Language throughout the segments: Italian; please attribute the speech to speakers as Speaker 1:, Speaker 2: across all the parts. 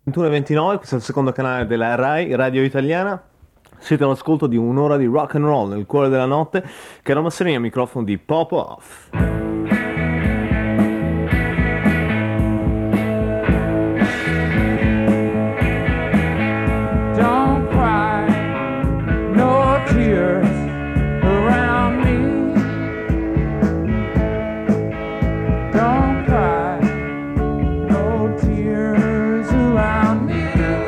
Speaker 1: 21:29, questo è il secondo canale della Rai, Radio Italiana. Siete all'ascolto di un'ora di rock and roll nel cuore della notte, che era Masserini al microfono di Pop Off.
Speaker 2: Don't cry, no tears around me. Don't cry, no tears around me.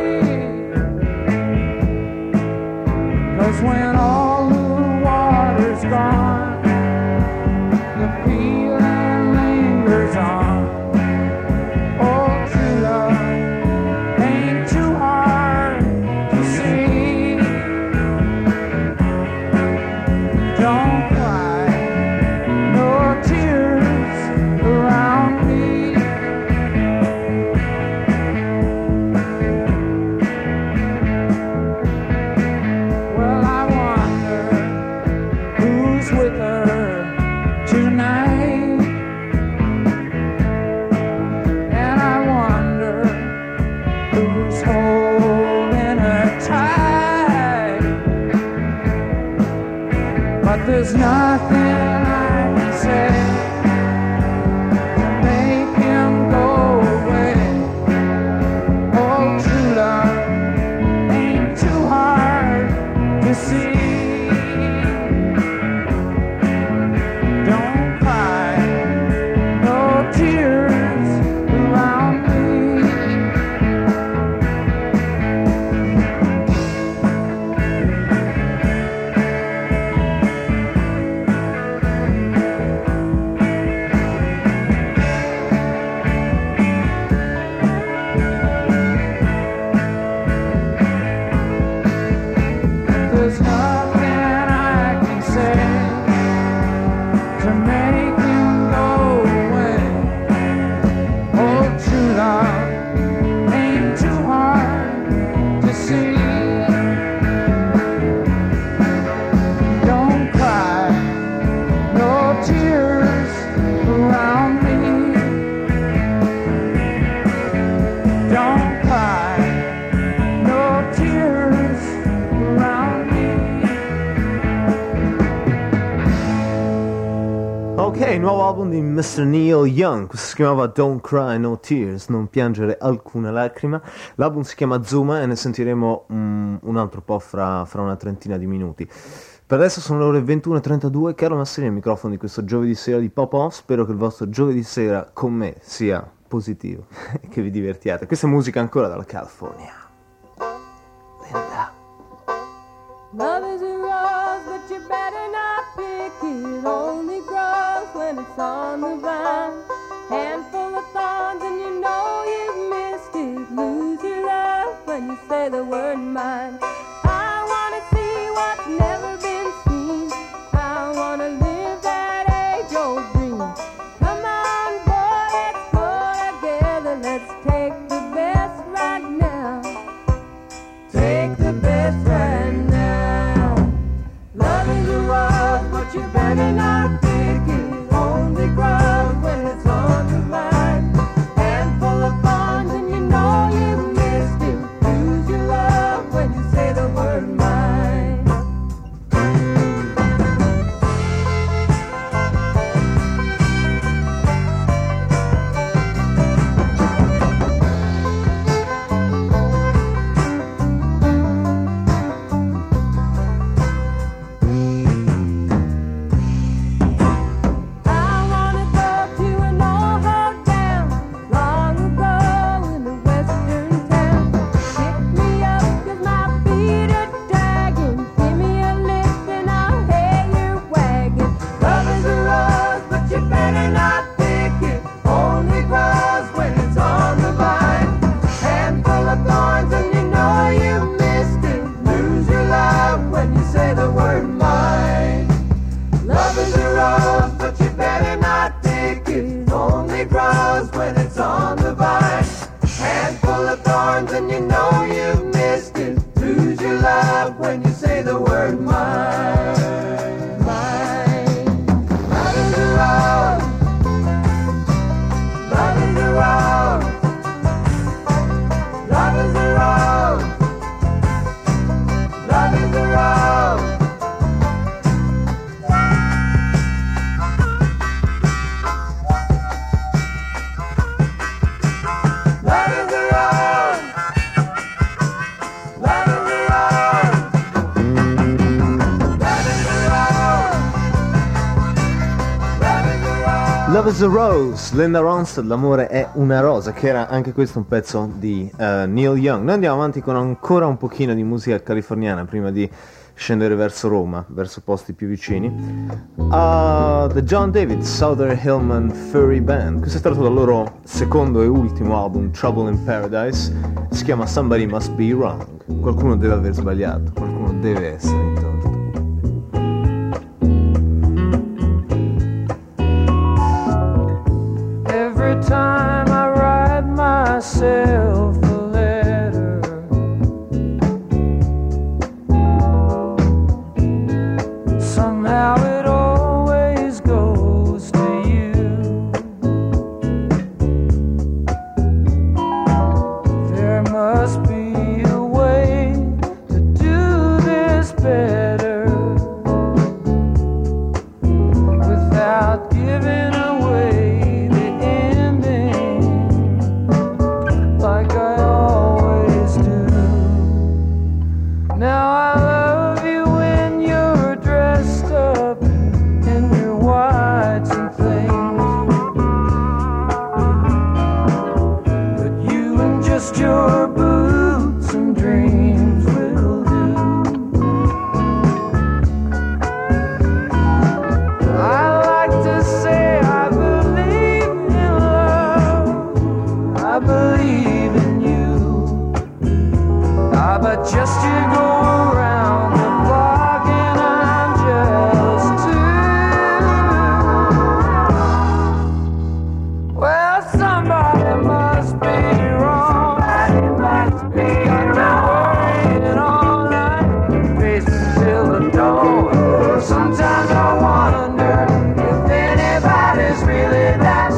Speaker 2: 'Cause when all the water's gone, the feeling lingers on. Oh, true love ain't too hard to see. Don't cry, no tears around me. Well, I wonder who's with her tonight, and I wonder who's holding her tight. But there's nothing I can say to make him go away. Oh, true love ain't too hard to see. Don't cry, no tears around me. There's nothing I can say to make him go away. Oh, true love ain't too hard to see. Don't cry, no tears around me. Don't cry, no tears around me.
Speaker 1: Ok, nuovo album di Mr. Neil Young, questo si chiamava Don't Cry No Tears, non piangere alcuna lacrima. L'album si chiama Zuma e ne sentiremo un altro po' fra una trentina di minuti. Per adesso sono le ore 21:32, caro Masserini al microfono di questo giovedì sera di Pop Off. Spero che il vostro giovedì sera con me sia positivo e che vi divertiate. Questa è musica ancora dalla California. Linda.
Speaker 3: Love is a rose, but you better not pick it. Only grows when it's on the vine. Handful of thorns and you know you've missed it. Lose your love when you say the word mine. I wanna see what's never been seen. I wanna live that age-old dream. Come on, boy, let's go together. Let's take the best right now. Take the best right now. Love is a rose, but you better not pick it. Only grows when it's on the vine. Handful of thorns and you know you've missed it. Lose your love when you say the word mine. I wanna go to an old hotel long ago in the western town. Pick me up 'cause my feet are dragging. Give me a lift and I'll hail your wagon. Love is a rose, but you better not pick it. Only grows when it's on the vine. Handful of thorns and you know you missed it. Lose your love when you say the word mine. Love is a rose, but you better not pick it. Only grows when it's on the vine. Handful of thorns and you know you've missed it. Lose your love when you say the word mine. Mine. Love is a rose. Love is a rose. Love
Speaker 1: Love is a Rose, Linda Ronstadt, L'amore è una rosa, che era anche questo un pezzo di Neil Young. Noi andiamo avanti con ancora un pochino di musica californiana prima di scendere verso Roma, verso posti più vicini. The John David Souther Hillman Furry Band. Questo è tratto dal loro secondo e ultimo album, Trouble in Paradise. Si chiama Somebody Must Be Wrong. Qualcuno deve aver sbagliato, qualcuno deve essere in torto.
Speaker 2: Every time I write myself a letter, somehow it always goes to you. There must be a way to do this better without giving away the ending like I always do. Now I love you when you're dressed up in your whites and things, but you and just your boots and dreams will do. I like to say I believe in love, I believe in you, but just you go around the block and I'm jealous too. Well, somebody must be wrong. Somebody must be worrying all night, facing till the door. Sometimes I wonder if anybody's really that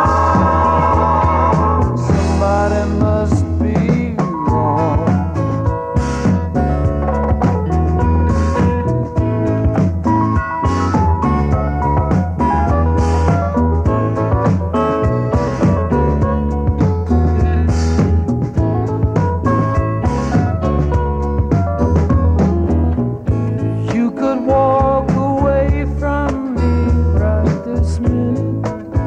Speaker 2: strong. Somebody must be wrong. You could walk away from me right this minute,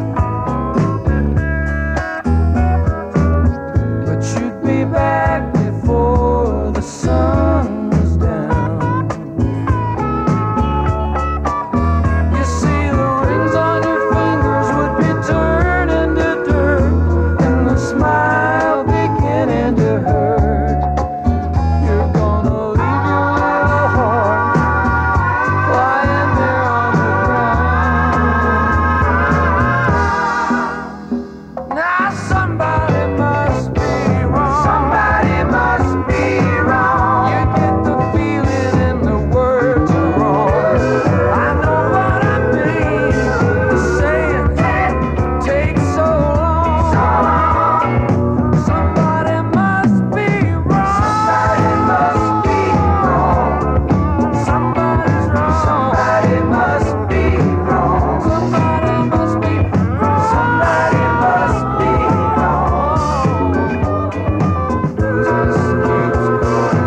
Speaker 2: but you'd be back before the sun was down. You see, the rings on your fingers would be turning to dirt, and the smile beginning to hurt. You're gonna leave your little heart lying there on the ground. Now somebody must be wrong. Somebody must be wrong. You get the feeling in the words are wrong. I know what I mean. The saying takes so long. Somebody must be wrong. Somebody must be wrong. Somebody's wrong. Somebody must be wrong. Somebody must be wrong. Somebody must be wrong. Just keeps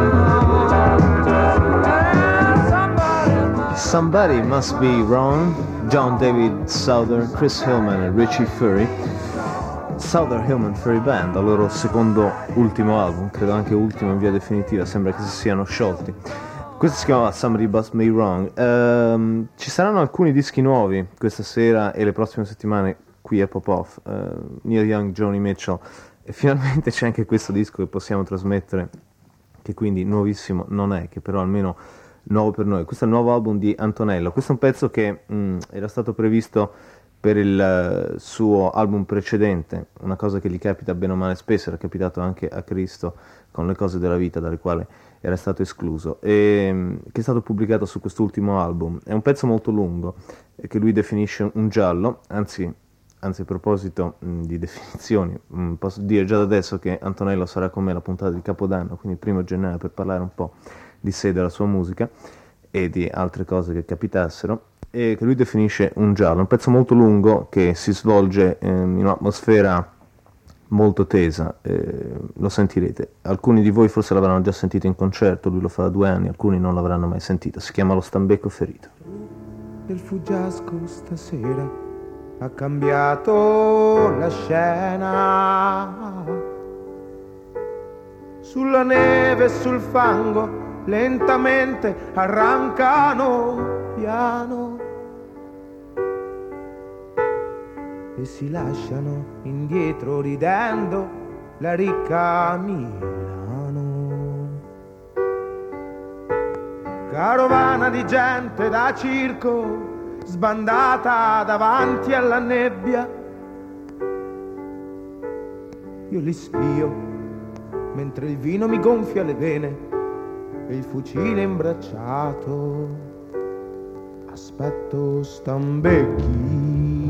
Speaker 2: going on.
Speaker 1: Somebody Must Be Wrong, John David Souther, Chris Hillman e Richie Fury. Souther Hillman Furry Band, dal loro secondo ultimo album, credo anche ultimo in via definitiva, sembra che si siano sciolti. Questo si chiamava Somebody Must Be Wrong. Ci saranno alcuni dischi nuovi questa sera e le prossime settimane qui a Pop-Off. Neil Young, Joni Mitchell, e finalmente c'è anche questo disco che possiamo trasmettere, che quindi nuovissimo non è, che però almeno nuovo per noi. Questo è il nuovo album di Antonello. Questo è un pezzo che era stato previsto per il suo album precedente, una cosa che gli capita bene o male spesso, era capitato anche a Cristo con Le cose della vita, dalle quali era stato escluso, e che è stato pubblicato su quest'ultimo album. È un pezzo molto lungo, che lui definisce un giallo, anzi a proposito di definizioni, posso dire già da adesso che Antonello sarà con me la puntata di Capodanno, quindi il 1° gennaio, per parlare un po' di sé, della sua musica e di altre cose che capitassero, e che lui definisce un giallo, un pezzo molto lungo che si svolge in un'atmosfera molto tesa, lo sentirete. Alcuni di voi forse l'avranno già sentito in concerto, lui lo fa da 2 anni, alcuni non l'avranno mai sentito. Si chiama Lo Stambecco Ferito.
Speaker 4: Del fuggiasco stasera ha cambiato la scena. Sulla neve e sul fango lentamente arrancano piano e si lasciano indietro ridendo la ricca Milano. Carovana di gente da circo sbandata davanti alla nebbia. Io li spio mentre il vino mi gonfia le vene e il fucile imbracciato. Aspetto Stambecchi.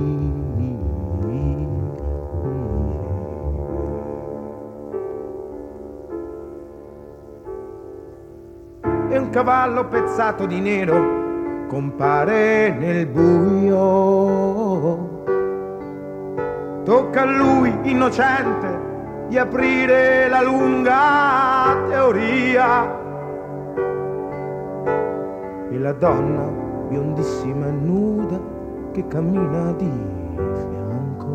Speaker 4: E un cavallo pezzato di nero compare nel buio. Tocca a lui, innocente, di aprire la lunga teoria. E la donna, biondissima e nuda, che cammina di fianco.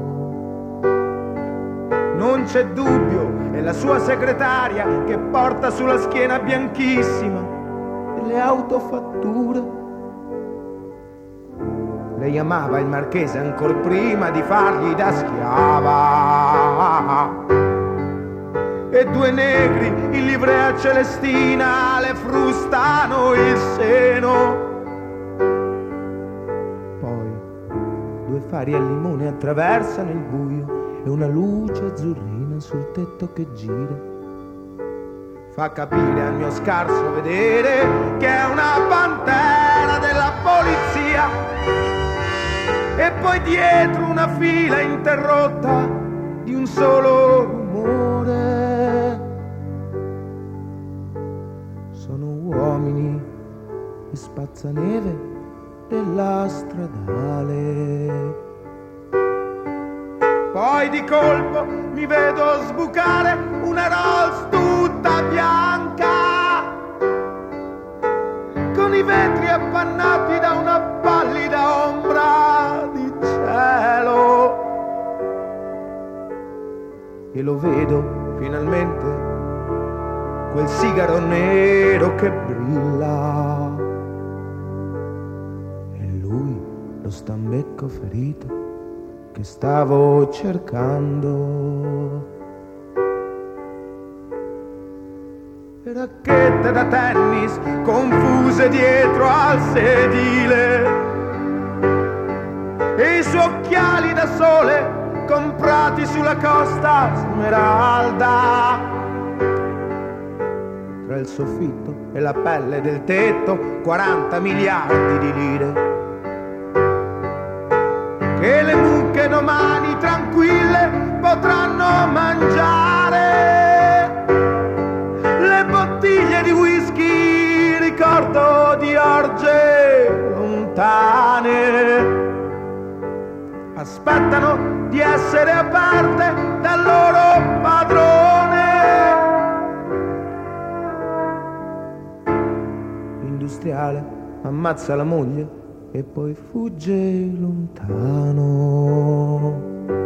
Speaker 4: Non c'è dubbio, è la sua segretaria che porta sulla schiena bianchissima delle autofatture. Lei amava il marchese ancor prima di fargli da schiava. E due negri in livrea celestina le frustano il seno. Poi due fari al limone attraversano il buio e una luce azzurrina sul tetto che gira fa capire al mio scarso vedere che è una pantera della polizia. E poi dietro una fila interrotta di un solo rumore. Sono uomini e spazzaneve della stradale. Poi di colpo mi vedo sbucare una Rolls tutta bianca, con i vetri appannati da una pallida ombra di cielo. E lo vedo finalmente, quel sigaro nero che brilla. E lui, lo Stambecco ferito che stavo cercando. E racchette da tennis confuse dietro al sedile e i suoi occhiali da sole comprati sulla Costa Smeralda. Tra il soffitto e la pelle del tetto 40 miliardi di lire che le mucche domani tranquille potranno mangiare. Le bottiglie di whisky, ricordo di orge lontane, aspettano di essere aperte dal loro padrone. L'industriale ammazza la moglie e poi fugge lontano.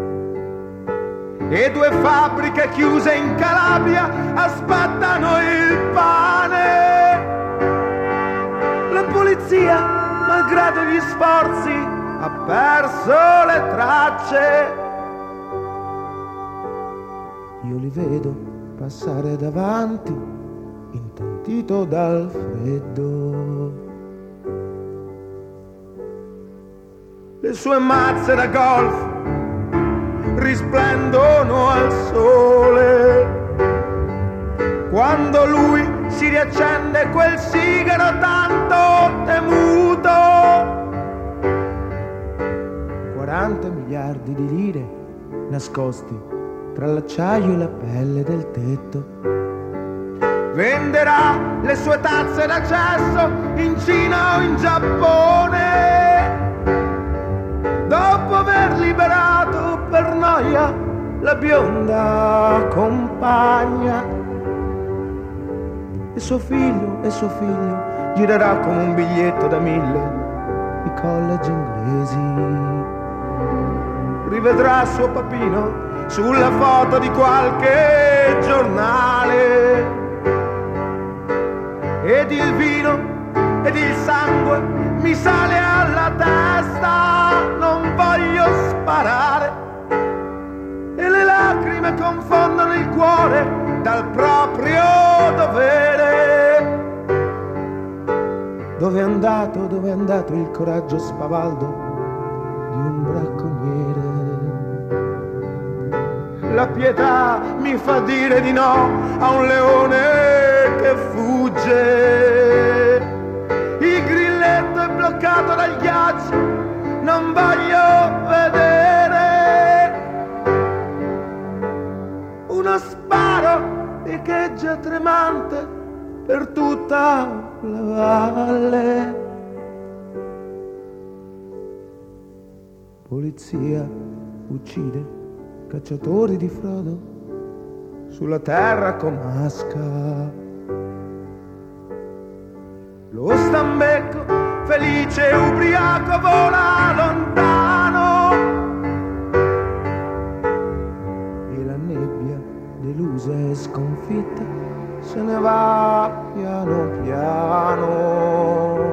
Speaker 4: E due fabbriche chiuse in Calabria aspettano il pane. La polizia, malgrado gli sforzi, ha perso le tracce. Io li vedo passare davanti, intontito dal freddo. Le sue mazze da golf risplendono al sole. Quando lui si riaccende quel sigaro tanto temuto. 40 miliardi di lire nascosti tra l'acciaio e la pelle del tetto. Venderà le sue tazze d'accesso in Cina o in Giappone. Dopo aver liberato per noia la bionda compagna. E suo figlio girerà come un biglietto da 1000 i college inglesi. rivedrà suo papino sulla foto di qualche giornale. Ed il vino ed il sangue mi sale alla testa, non voglio sparare, e le lacrime confondono il cuore dal proprio dovere. Dove è andato il coraggio spavaldo di un bracconiere? La pietà mi fa dire di no a un leone che fugge. Il grilletto è bloccato dal ghiaccio, non voglio vedere. Uno sparo echeggia tremante per tutta la valle. Polizia uccide cacciatori di Frodo sulla terra comasca. Lo stambecco felice e ubriaco vola lontano, e la nebbia delusa e sconfitta se ne va piano piano.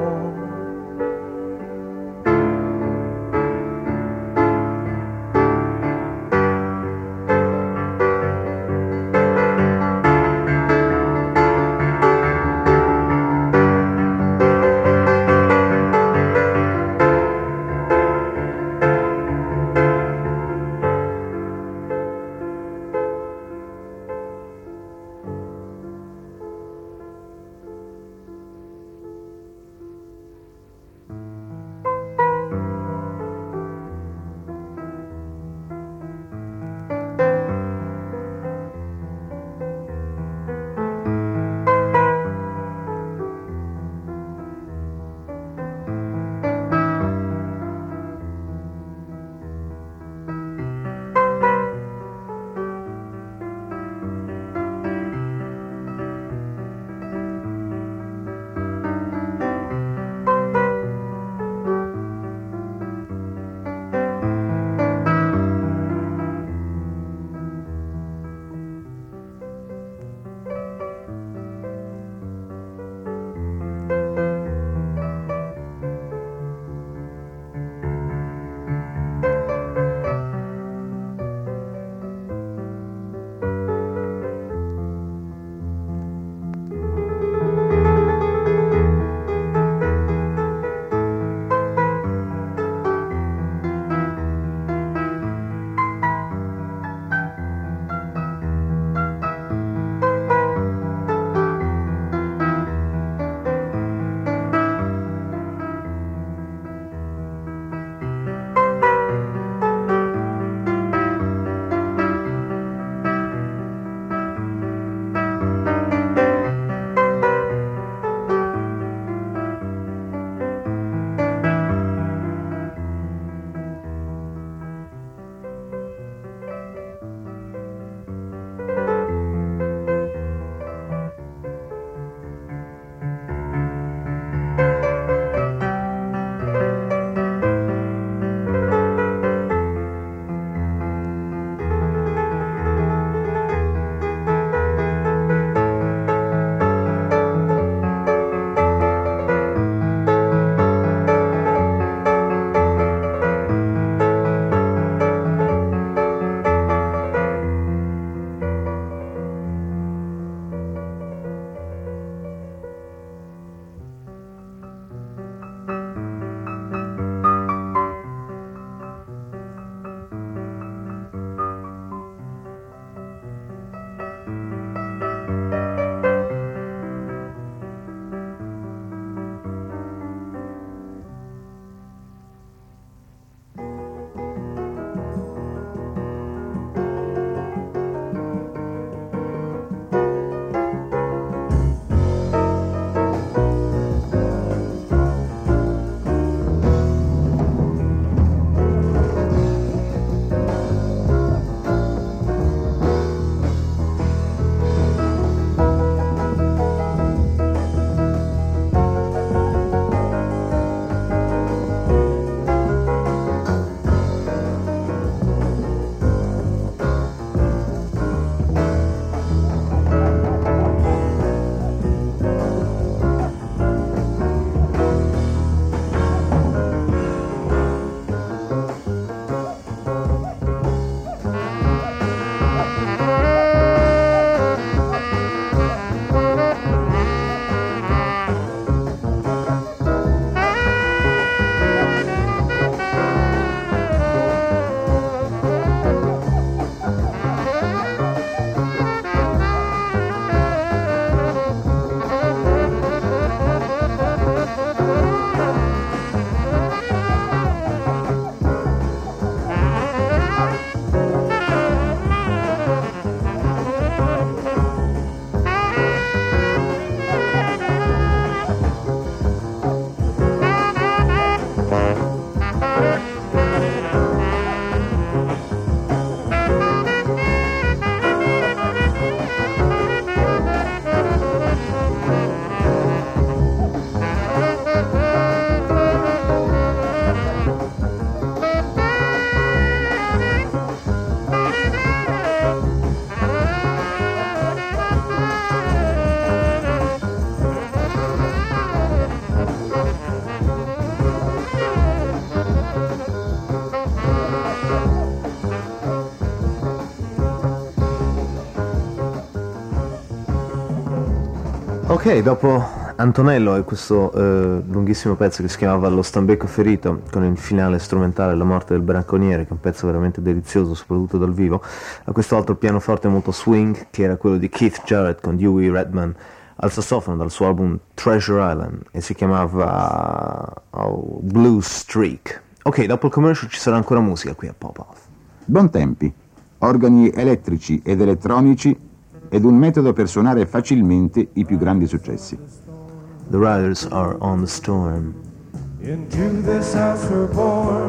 Speaker 1: Ok, dopo Antonello e questo lunghissimo pezzo che si chiamava Lo stambecco ferito, con il finale strumentale La morte del bracconiere, che è un pezzo veramente delizioso, soprattutto dal vivo, a questo altro pianoforte molto swing, che era quello di Keith Jarrett con Huey Redman al sassofono dal suo album Treasure Island, e si chiamava Blue Streak. Ok, dopo il commercial ci sarà ancora musica qui a Pop-Off.
Speaker 5: Bontempi, organi elettrici ed elettronici ed un metodo per suonare facilmente i più grandi successi.
Speaker 1: The Riders are on the storm.
Speaker 2: Into this house we're born,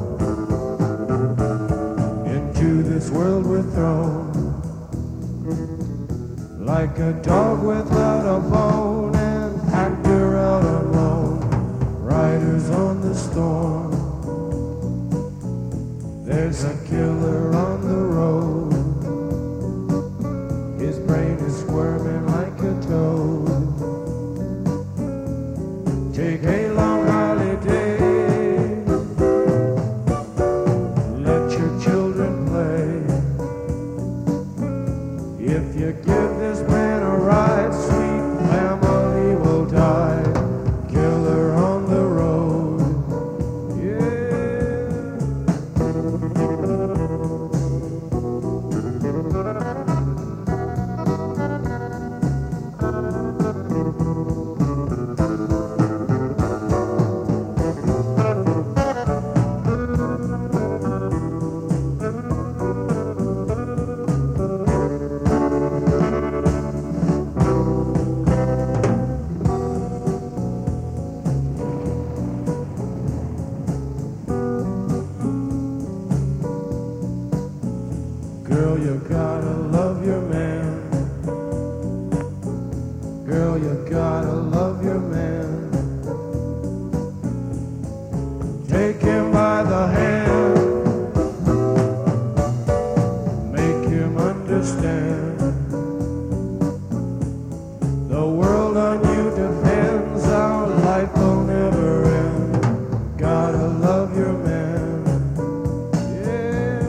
Speaker 2: into this world we're thrown, like a dog without a bone, an actor out alone, riders on the storm. There's a killer on the road, his brain is squirming like a toad. Take a long holiday, let your children play. If you give this man a ride, sweet family will die. Killer on the road, yeah. Girl, you gotta love your man. Girl, you gotta love your man. Take him by the hand, make him understand. The world on you depends, our life will never end. Gotta love your man, yeah.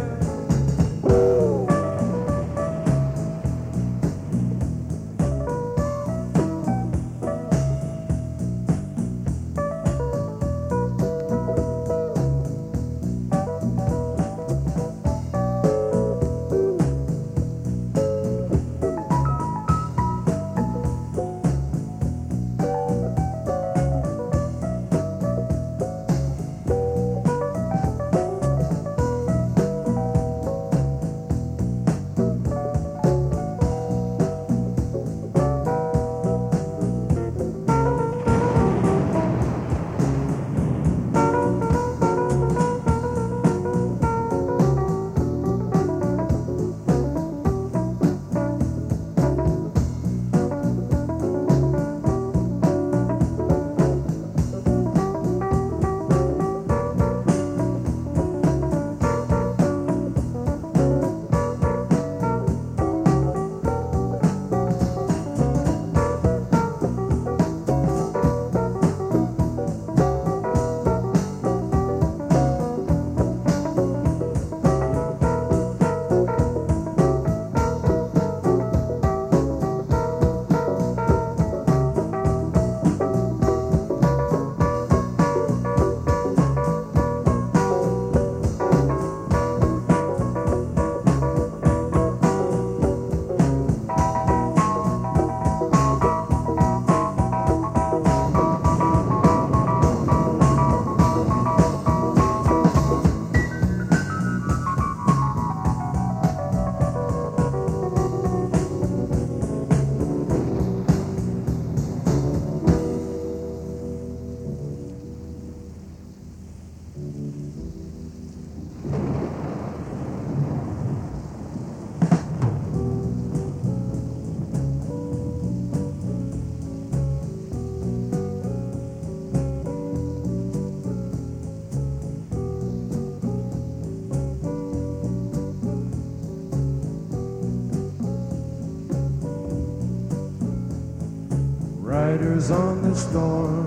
Speaker 2: Riders on the storm,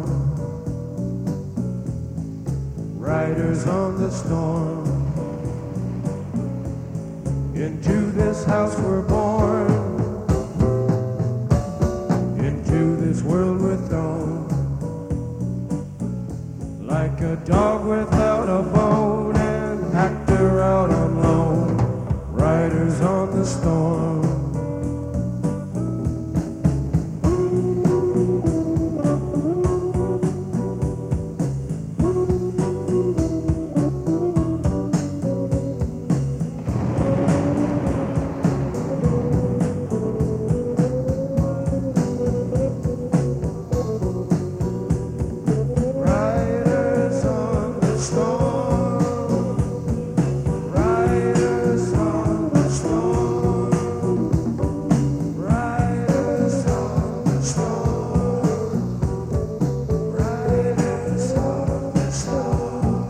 Speaker 2: riders on the storm. Into this house we're born, into
Speaker 4: riders on the storm. Riders on the storm. Riders on the storm. Riders on the storm. Riders on the storm.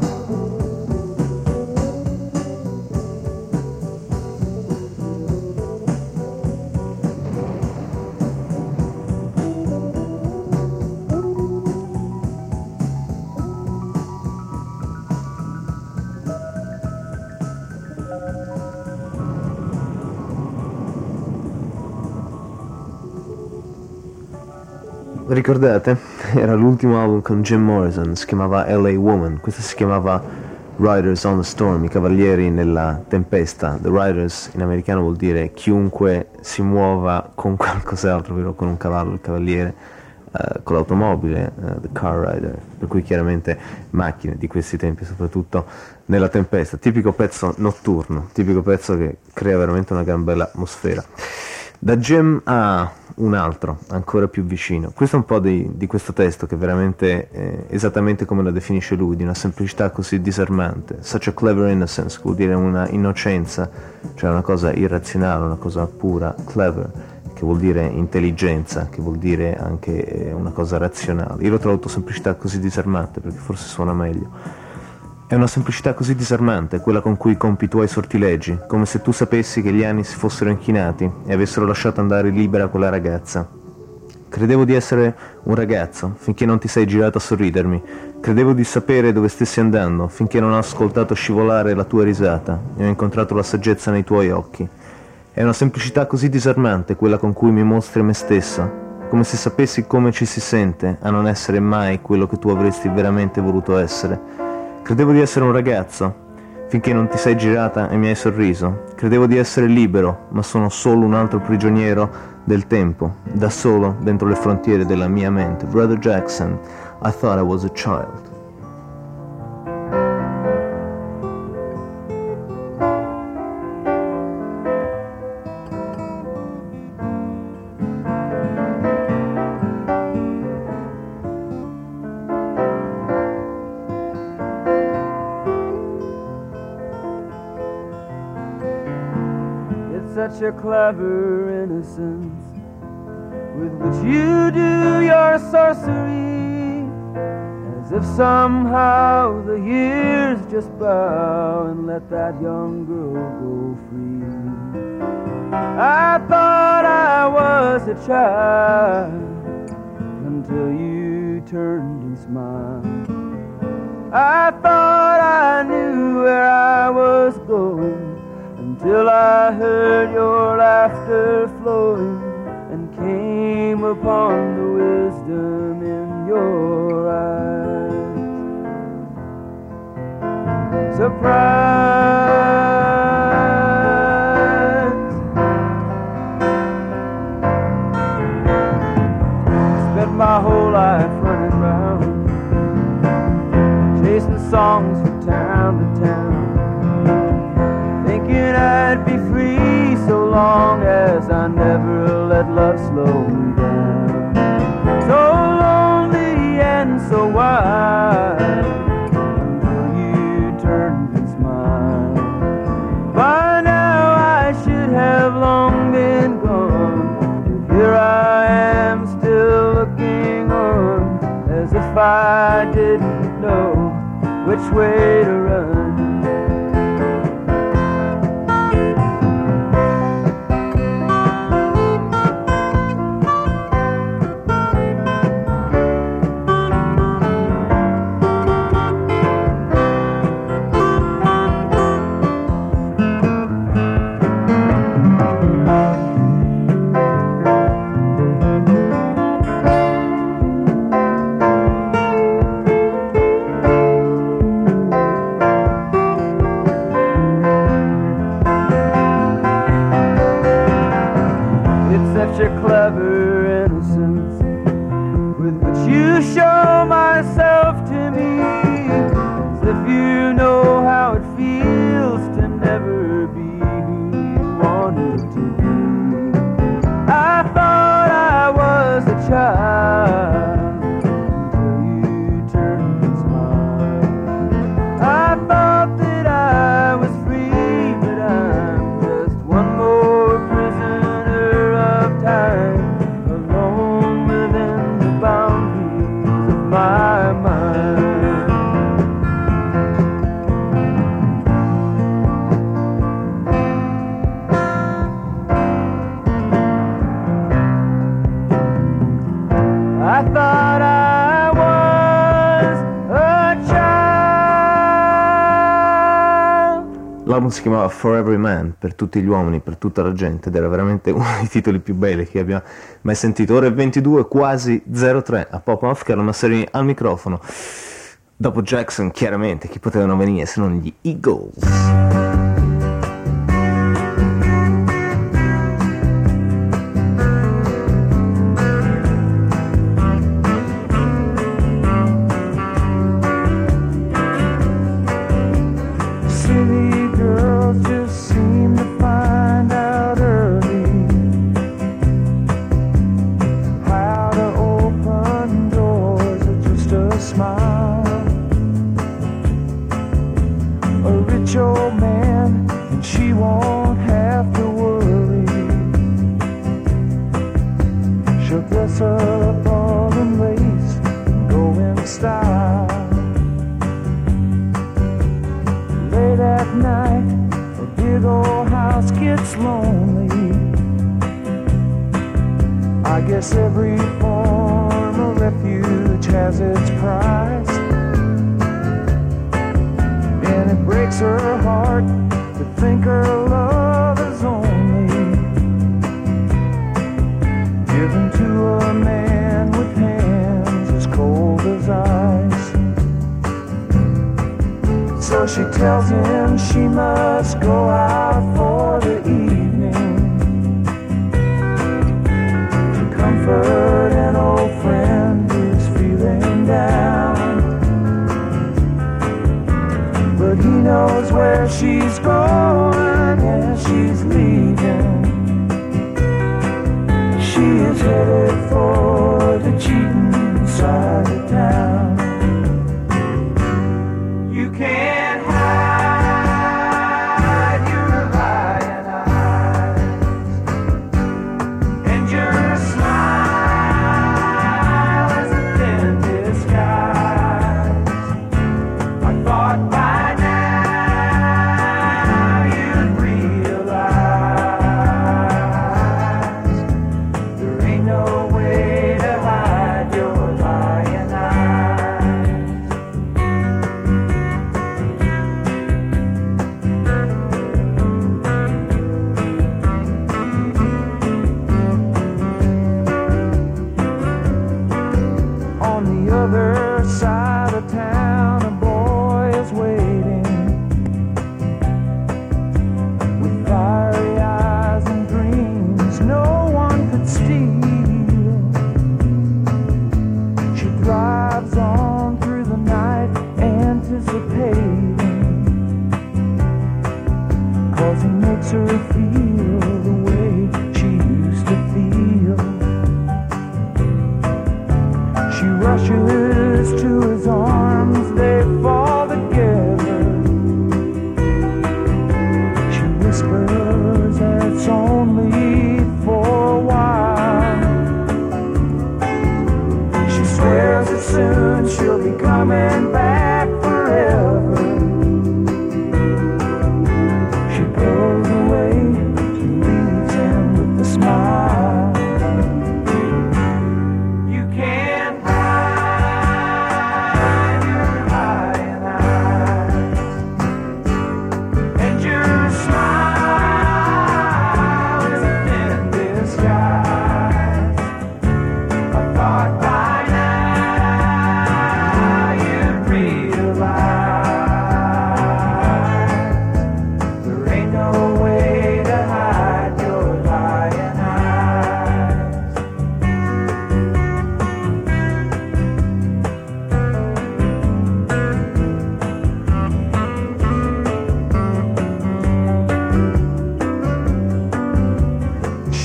Speaker 1: Ricordate? Era l'ultimo album con Jim Morrison, si chiamava LA Woman, questo si chiamava Riders on the Storm, i cavalieri nella tempesta. The Riders in americano vuol dire chiunque si muova con qualcos'altro, ovvero con un cavallo, il cavaliere, con l'automobile, the car rider, per cui chiaramente macchine di questi tempi, soprattutto nella tempesta. Tipico pezzo notturno, tipico pezzo che crea veramente una gran bella atmosfera. Da Jim a un altro, ancora più vicino. Questo è un po' di questo testo che veramente esattamente come lo definisce lui, di una semplicità così disarmante. Such a clever innocence, che vuol dire una innocenza, cioè una cosa irrazionale, una cosa pura, clever, che vuol dire intelligenza, che vuol dire anche una cosa razionale. Io l'ho trovato semplicità così disarmante perché forse suona meglio. È una semplicità così disarmante, quella con cui compi i tuoi sortilegi, come se tu sapessi che gli anni si fossero inchinati e avessero lasciato andare libera quella ragazza. Credevo di essere un ragazzo, finché non ti sei girato a sorridermi. Credevo di sapere dove stessi andando, finché non ho ascoltato scivolare la tua risata e ho incontrato la saggezza nei tuoi occhi. È una semplicità così disarmante, quella con cui mi mostri me stessa, come se sapessi come ci si sente a non essere mai quello che tu avresti veramente voluto essere. Credevo di essere un ragazzo, finché non ti sei girata e mi hai sorriso. Credevo di essere libero, ma sono solo un altro prigioniero del tempo, da solo dentro le frontiere della mia mente. Brother Jackson, I thought I was a child.
Speaker 2: Such a clever innocence with which you do your sorcery, as if somehow the years just bow and let that young girl go free. I thought I was a child until you turned and smiled. I thought I knew where I was going until I heard your laughter flowing and came upon the wisdom in your eyes. Surprise! Spent my whole life running round, chasing songs from town to town, thinking I'd be free so long as I never let love slow me down. So lonely and so wild until you turned and smiled. By now I should have long been gone, but here I am still looking on, as if I didn't know which way to run. such a clever innocence with which you show myself to me, as if you know how it feels to never be who you wanted to be. I thought I was a child until you turned and smiled. I thought that I was free, but I'm just one more prisoner of time, alone within the boundaries of my mind. I thought I was a child.
Speaker 1: L'album si chiamava For Every Man, per tutti gli uomini, per tutta la gente, ed era veramente uno dei titoli più belli che abbia mai sentito. Ore 22, quasi 03 a Pop-Off, Carlo Masserini al microfono. Dopo Jackson, chiaramente, chi potevano venire se non gli Eagles?
Speaker 2: City girls just seem to find out early how to open doors with just a smile. A rich old man, and she won't have to worry. She'll dress up all in lace and go in style. Late at night, a big old house gets lonely. I guess every form of refuge has its price, and it breaks her heart to think her love is only given to a man with hands as cold as ice. So she tells him she must go out for the evening to comfort an old friend who's feeling down.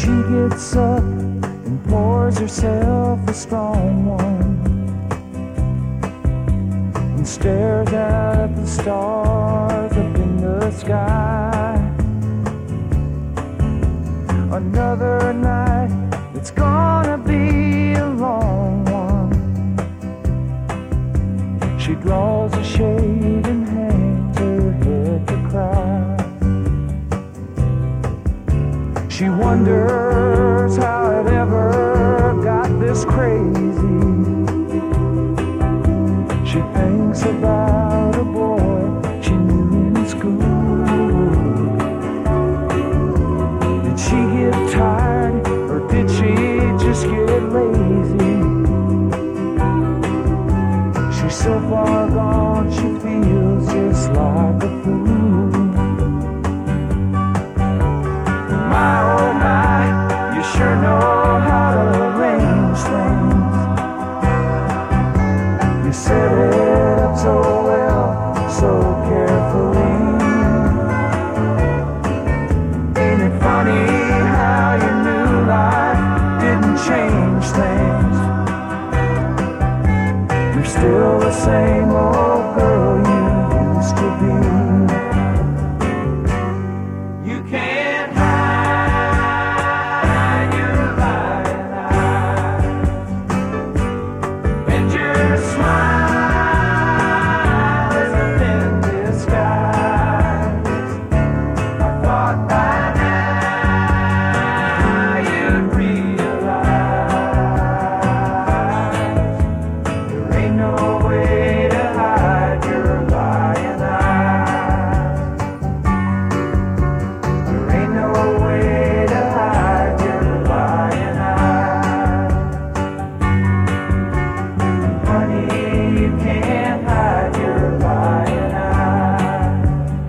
Speaker 2: She gets up and pours herself a strong one and stares out at the stars up in the sky. Another night, it's gonna be a long one. She draws a shade and hangs her head to cry. She wonders how it ever got this crazy. She thinks about a boy she knew in school. Did she get tired or did she just get lazy? She's so far gone she feels just like a fool. My oh my, you sure know how to arrange things. You set it up so well, so carefully. Ain't it funny how your new life didn't change things? You're still the same old girl you used to be. You can't hide your lying eyes, and your smile is a thin disguise. I thought by now you'd realize there ain't no way to hide your lying eyes. There ain't no way to hide your lying eyes. Honey, you can't hide your lying eyes.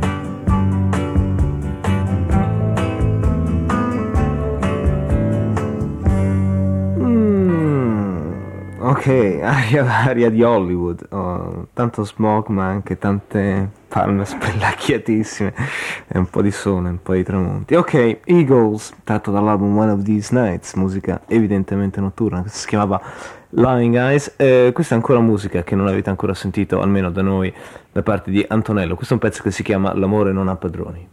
Speaker 1: Ok, aria di Hollywood. Tanto smog ma anche tante palme spellacchiatissime e un po' di sole, un po' di tramonti. Ok, Eagles, tratto dall'album One of These Nights, musica evidentemente notturna, che si chiamava Lying Eyes. Questa è ancora musica che non avete ancora sentito, almeno da noi, da parte di Antonello. Questo è un pezzo che si chiama L'amore non ha padroni.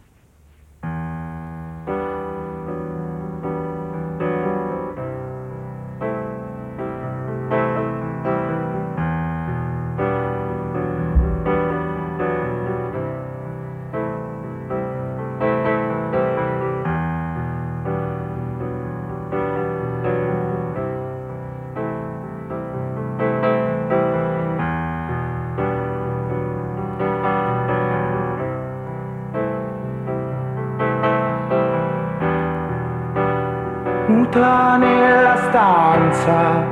Speaker 2: Muta nella stanza,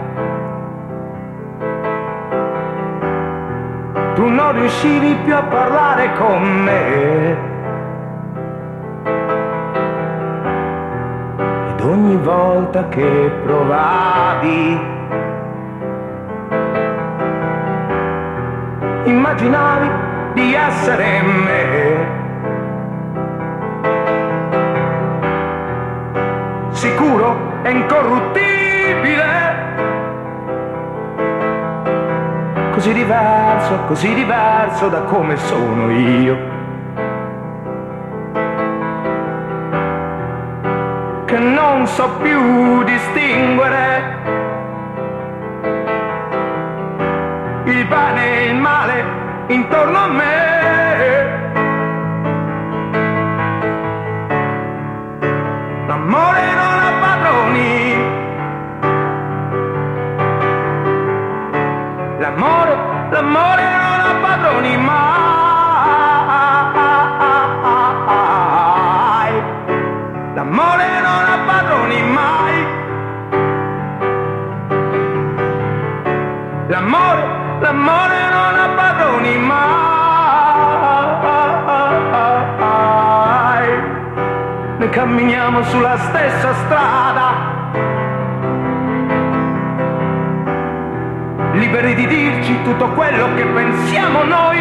Speaker 2: tu non riuscivi più a parlare con me, ed ogni volta che provavi immaginavi di essere me. Sicuro e incorruttibile, così diverso da come sono io, che non so più distinguere il bene e il male intorno a me. L'amore non ha padroni, l'amore non ha padroni mai, l'amore non ha padroni mai, l'amore non ha padroni mai. Noi camminiamo sulla stessa strada, liberi di dirci tutto quello che pensiamo noi,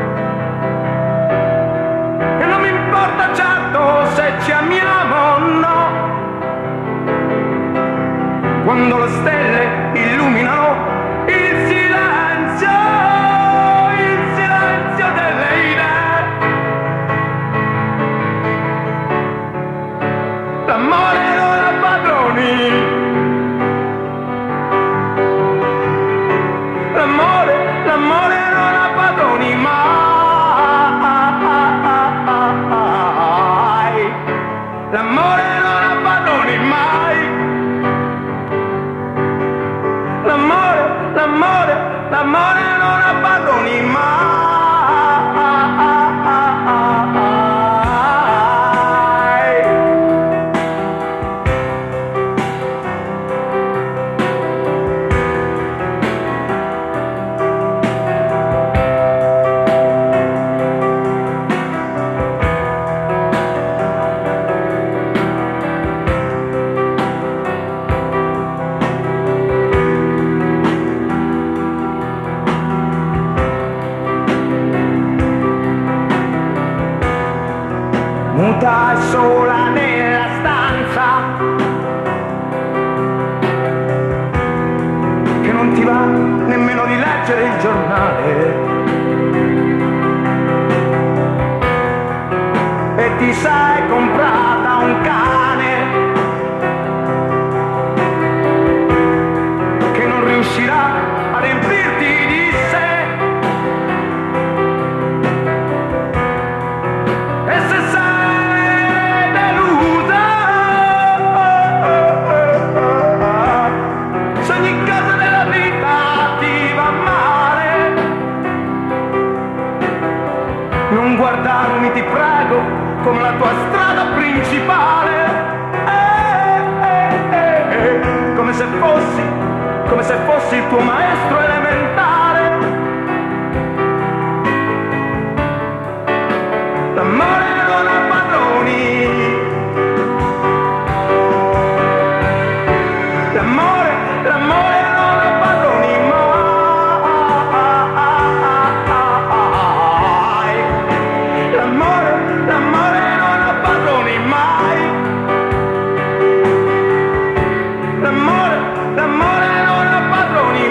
Speaker 2: e non mi importa certo se ci amiamo o no. l'amore non ha padroni mai. L'amore non ha padroni mai. Muta e sola nella stanza, che non ti va nemmeno di leggere il giornale, e ti sei comprata un cane che non riuscirà a riempirti di sé. E se sei delusa, se ogni cosa della vita ti va male, non guardarmi, ti prego, come la tua strada principale. Come se fossi il tuo maestro elementare. L'amore non ha padroni. L'amore non ha padroni mai. L'amore non ha padroni mai. L'amore non ha padroni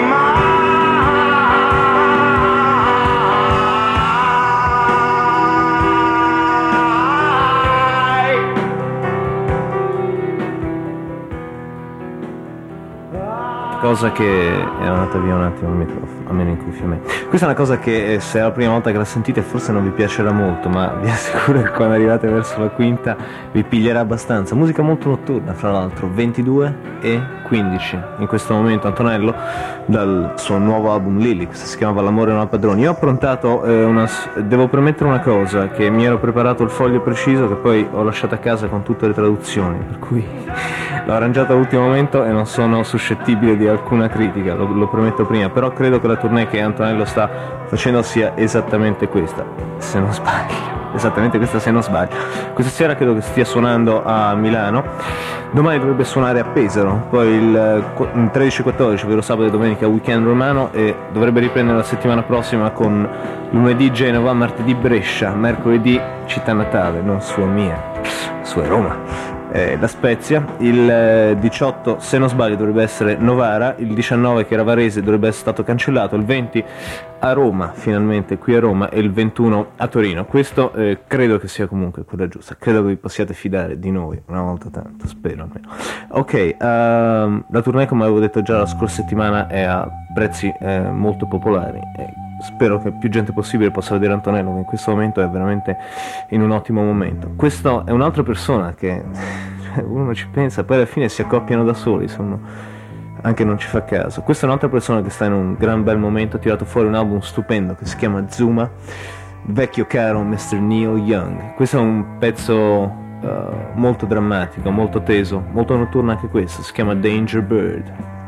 Speaker 2: mai.
Speaker 1: Cosa che è andata via un attimo il microfono, almeno in cuffia a me. Questa è una cosa che se è la prima volta che la sentite forse non vi piacerà molto, ma vi assicuro che quando arrivate verso la quinta vi piglierà abbastanza. Musica molto notturna, fra l'altro, 22:15 in questo momento Antonello, dal suo nuovo album Lily, questo si chiamava L'amore non ha padroni. Io ho approntato devo premettere una cosa, che mi ero preparato il foglio preciso che poi ho lasciato a casa con tutte le traduzioni, per cui l'ho arrangiato all'ultimo momento e non sono suscettibile di alcuna critica, lo premetto prima, però credo che la tournée che Antonello sta facendo sia esattamente questa, se non sbaglio. Esattamente questa, se non sbaglio. Questa sera credo che stia suonando a Milano, domani dovrebbe suonare a Pesaro, poi il 13-14, ovvero sabato e domenica, weekend romano, e dovrebbe riprendere la settimana prossima con lunedì Genova, martedì Brescia, mercoledì Città Natale, non sua mia, sua Roma. La Spezia, il 18 se non sbaglio dovrebbe essere Novara, il 19 che era Varese dovrebbe essere stato cancellato, il 20 a Roma, finalmente qui a Roma, e il 21 a Torino. Questo credo che sia comunque quella giusta, credo che vi possiate fidare di noi una volta tanto, spero almeno. Ok, la tournée, come avevo detto già la scorsa settimana, è a prezzi molto popolari e spero che più gente possibile possa vedere Antonello, che in questo momento è veramente in un ottimo momento. Questo è un'altra persona che uno ci pensa, poi alla fine si accoppiano da soli, anche non ci fa caso. Questa è un'altra persona che sta in un gran bel momento, ha tirato fuori un album stupendo che si chiama Zuma, vecchio caro Mr. Neil Young. Questo è un pezzo molto drammatico, molto teso, molto notturno anche questo, si chiama Danger Bird.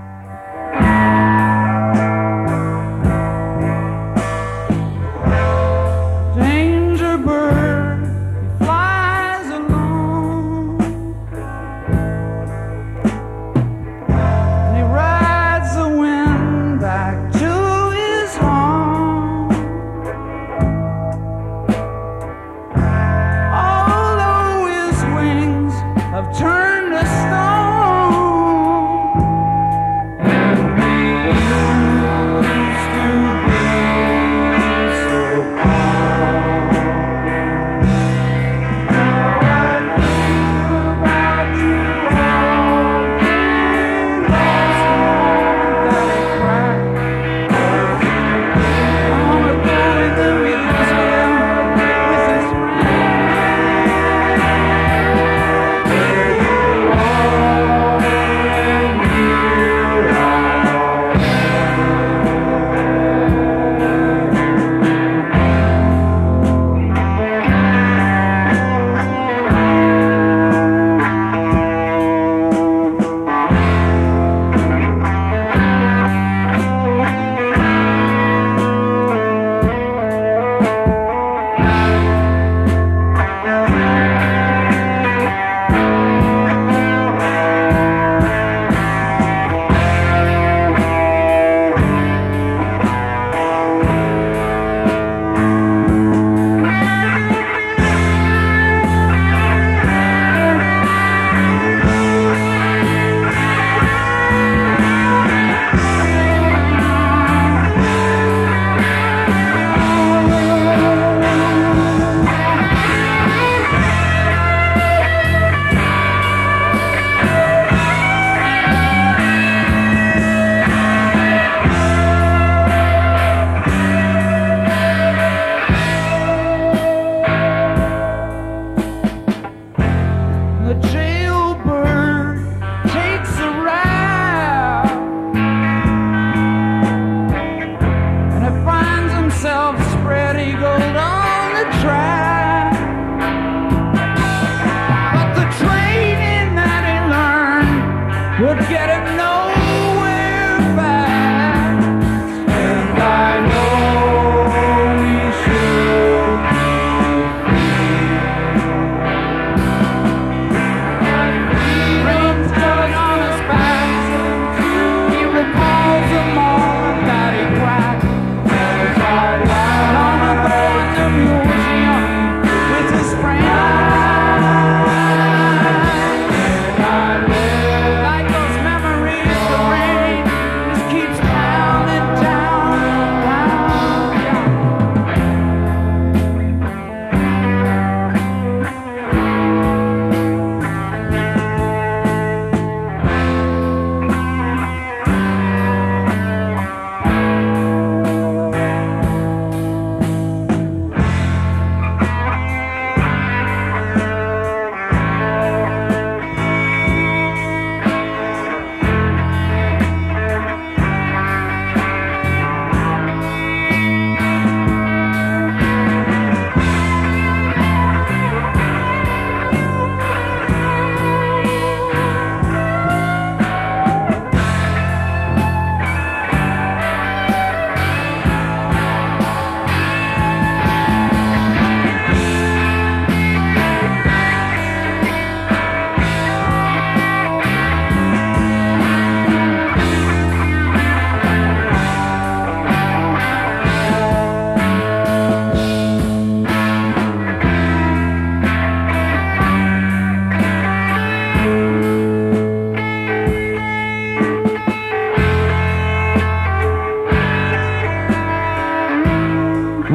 Speaker 2: Danger bird flies alone, and he rides the wind back to his home. Although his wings have turned to stone, and he used to be so calm. Now I think about you all day long, that I cry. I wanna go in the museum with his friends.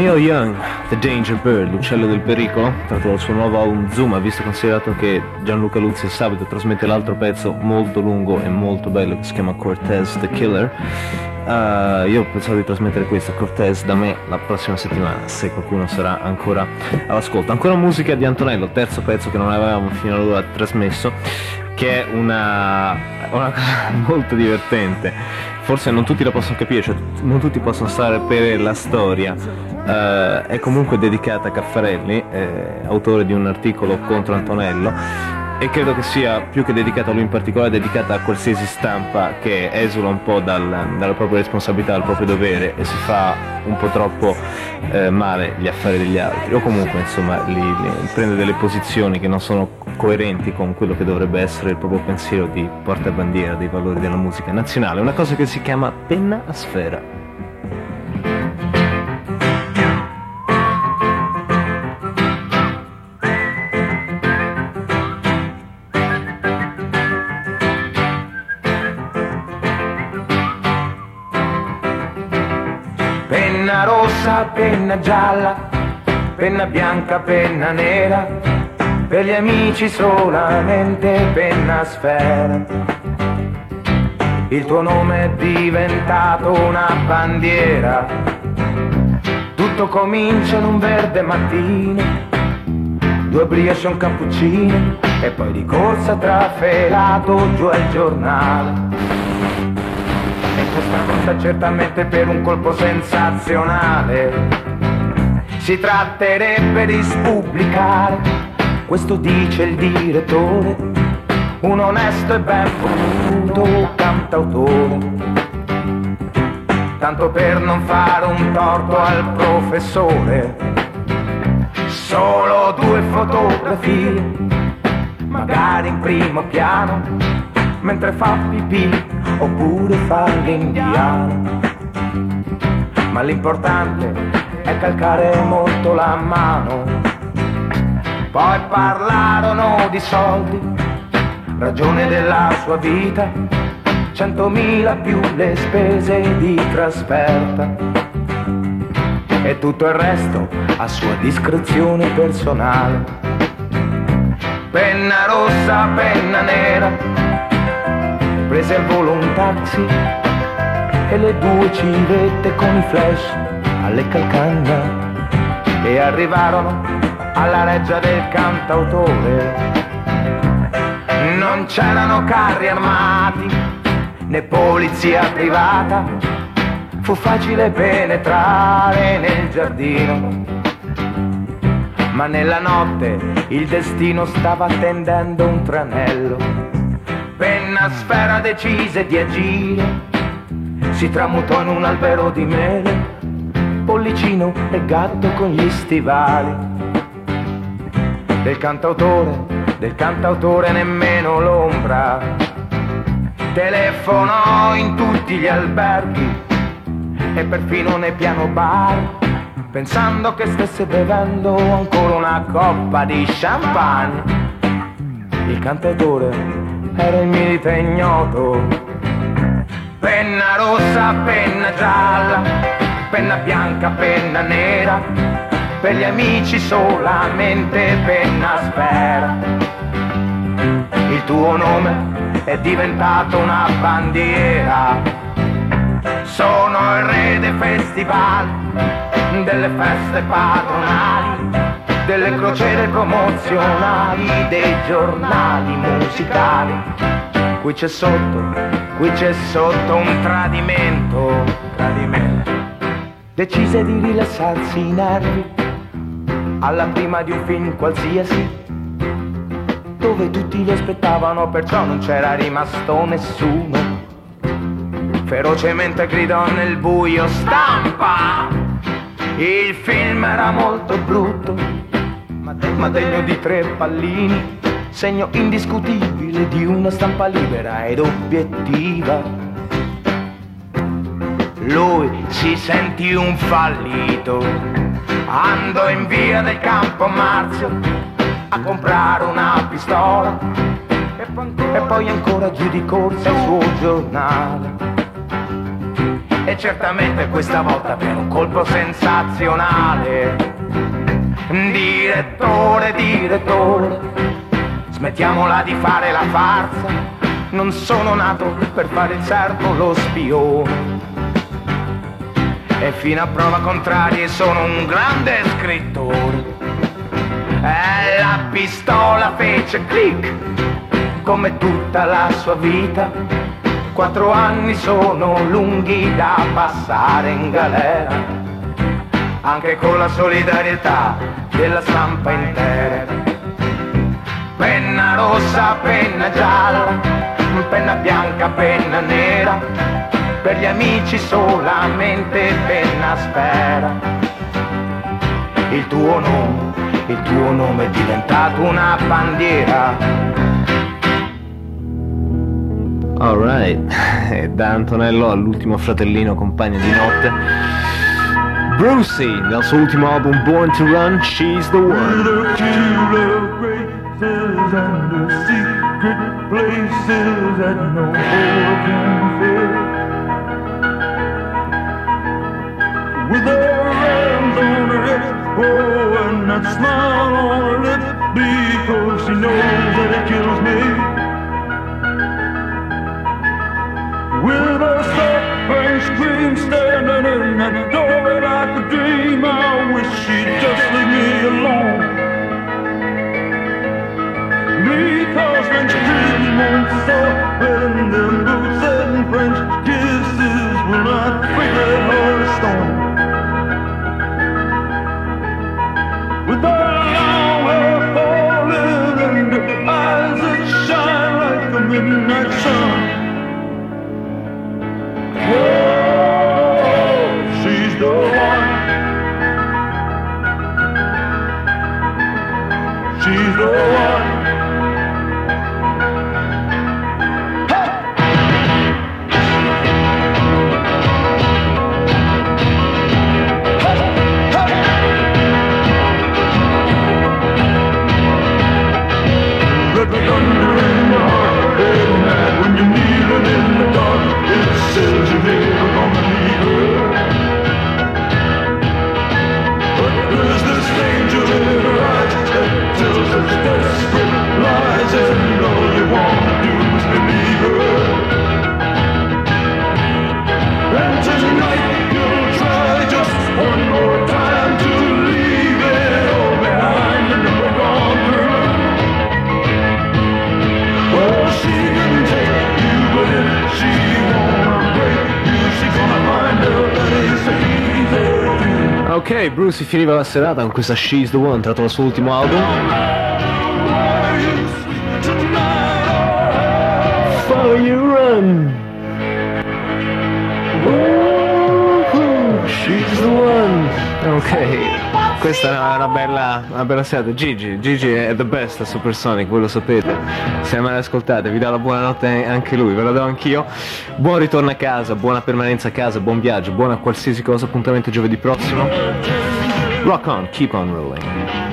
Speaker 1: Neil Young, The Danger Bird, l'uccello del pericolo, tratto dal suo nuovo album Zuma, visto e considerato che Gianluca Luzzi il sabato trasmette l'altro pezzo molto lungo e molto bello che si chiama Cortez the Killer. Io pensavo di trasmettere questo Cortez da me la prossima settimana, se qualcuno sarà ancora all'ascolto. Ancora musica di Antonello, terzo pezzo che non avevamo fino ad ora trasmesso, che è una cosa molto divertente. Forse non tutti la possono capire, cioè non tutti possono stare per la storia. È comunque dedicata a Caffarelli, autore di un articolo contro Antonello, e credo che sia più che dedicata a lui in particolare, dedicata a qualsiasi stampa che esula un po' dalla propria responsabilità, dal proprio dovere e si fa un po' troppo male gli affari degli altri, o comunque insomma prende delle posizioni che non sono coerenti con quello che dovrebbe essere il proprio pensiero di portabandiera dei valori della musica nazionale, una cosa che si chiama penna a sfera.
Speaker 4: Penna rossa, penna gialla, penna bianca, penna nera, per gli amici solamente penna sfera. Il tuo nome è diventato una bandiera. Tutto comincia in un verde mattino, 2 brioche e un cappuccino, e poi di corsa trafelato giù al giornale. E questa cosa certamente per un colpo sensazionale si tratterebbe di spubblicare. Questo dice il direttore, un onesto e ben voluto cantautore. Tanto per non fare un torto al professore, solo 2 fotografie, magari in primo piano, mentre fa pipì oppure fa l'indiano. Ma l'importante è calcare molto la mano, poi parlarono di soldi, ragione della sua vita, 100.000 più le spese di trasferta, e tutto il resto a sua discrezione personale. Penna rossa, penna nera, prese al volo un taxi e le 2 civette con i flash alle calcagna, e arrivarono alla reggia del cantautore. Non c'erano carri armati né polizia privata, fu facile penetrare nel giardino, ma nella notte il destino stava tendendo un tranello. Penna sfera decise di agire, si tramutò in un albero di mele, pollicino e gatto con gli stivali. Del cantautore nemmeno l'ombra, telefonò in tutti gli alberghi e perfino nei piano bar, pensando che stesse bevendo ancora una coppa di champagne. Il cantautore era il milite ignoto. Penna rossa, penna gialla, penna bianca, penna nera, per gli amici solamente penna sfera. Il tuo nome è diventato una bandiera. Sono il re dei festival, delle feste patronali, delle crociere promozionali, dei giornali musicali. Qui c'è sotto un tradimento. Decise di rilassarsi i nervi alla prima di un film qualsiasi, dove tutti gli aspettavano, perciò non c'era rimasto nessuno. Ferocemente gridò nel buio: stampa! Il film era molto brutto, ma degno di 3 pallini, segno indiscutibile di una stampa libera ed obiettiva. Lui si sentì un fallito, andò in via del Campo Marzio a comprare una pistola e poi ancora giù di corsa il suo giornale. e certamente questa volta per un colpo sensazionale. Direttore, smettiamola di fare la farsa, non sono nato per fare il servo, lo spione. E fino a prova contraria sono un grande scrittore. E la pistola fece click, come tutta la sua vita. 4 anni sono lunghi da passare in galera, anche con la solidarietà della stampa intera. Penna rossa, penna gialla, penna bianca, penna nera, per gli amici solamente penna spera. Il tuo nome è diventato una bandiera.
Speaker 1: Alright, e da Antonello all'ultimo fratellino compagno di notte, Brucey, dal suo ultimo album Born to Run, She's the One.
Speaker 2: The killer races and the secret places that no more can fill. With her hands on her hips, oh, and that smile on her lips, because she knows that it kills me. With a soft scream standing in that doorway like a dream, I wish she'd just leave me alone. Because French kisses won't soften them boots, and French kisses will not break that heart of stone. With her long hair falling and her eyes that shine like the midnight sun. Oh, she's the one. She's the one. Let the thunder in your heart every night when you're kneeling in the dark. It says you're never gonna leave her. But there's this angel in her eyes that tells us desperate lies, and all you wanna do is believe her. And tonight you'll try just one more time to leave it all behind and never gone through. Oh, she can take you, but if she wanna break you, she's gonna find out that it's easy.
Speaker 1: Ok, Brucey finiva la serata con questa She's the One, tratto dal suo ultimo album. Follow You Run. Woohoo, She's the One. Ok, questa è una bella serata. Gigi è the best a Supersonic, voi lo sapete. Se mai ascoltate, vi do la buonanotte anche lui, ve la do anch'io. Buon ritorno a casa, buona permanenza a casa, buon viaggio, buona qualsiasi cosa. Appuntamento giovedì prossimo. Rock on, keep on rolling.